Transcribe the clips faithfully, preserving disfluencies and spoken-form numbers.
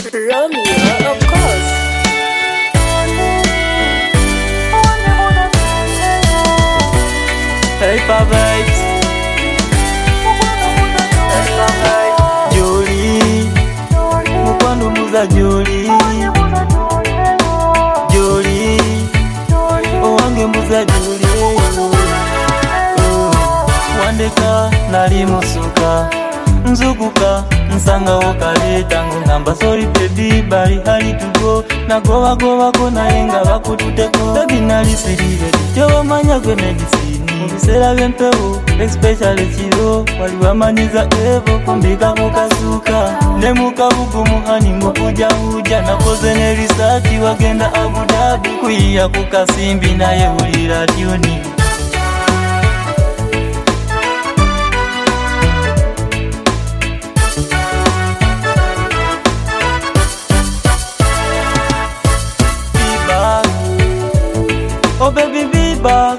Romeo, of course. Paper vibes. Paper vibes. Jolie, mukwano muza Jolie. Jolie, owange muza Jolie. Wandeka nali musuka nzukuka nsangawo kaleta ngamba sorry baby bali hali to go nagoba goba ko naye nga bakututeko baby nali sirire yo manya gwe medicine bisera byempewo especially kiro wali wamanyiza evo kumbika mukasuka ne mukabugu muhani mukuja huja nakoze ne research wagenda Abu Dhabi kuiya kukasimbi naye ulira tuni oh baby be back,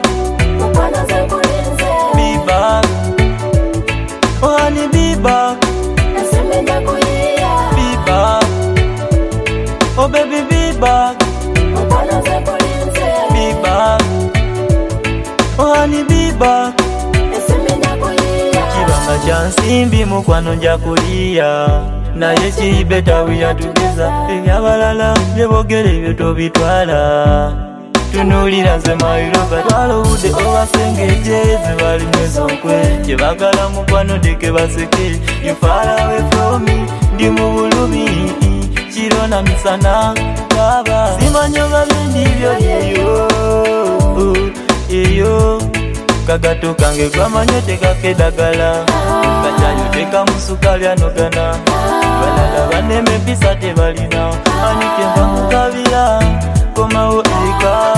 be back, oh honey be back, be back, oh baby be back, be back, oh honey be back. Kibanga kyansimbi mukwano nja kuliya naye kiri better we are together ebyabalala byebogere ebyo tobitwala tunulira ze mairoba twalowudde obasengeje ze bali mezonkwe kyebagala mukwano deke baseke you far away from me ndi mu bulumi kiro na misana baba simanyoga bindi byo eyo eyo kagato kange kwamanyo tekakedagala kajayo teka musukali anogana balala baneme pisa tebalina anikemba mukabira komawo eka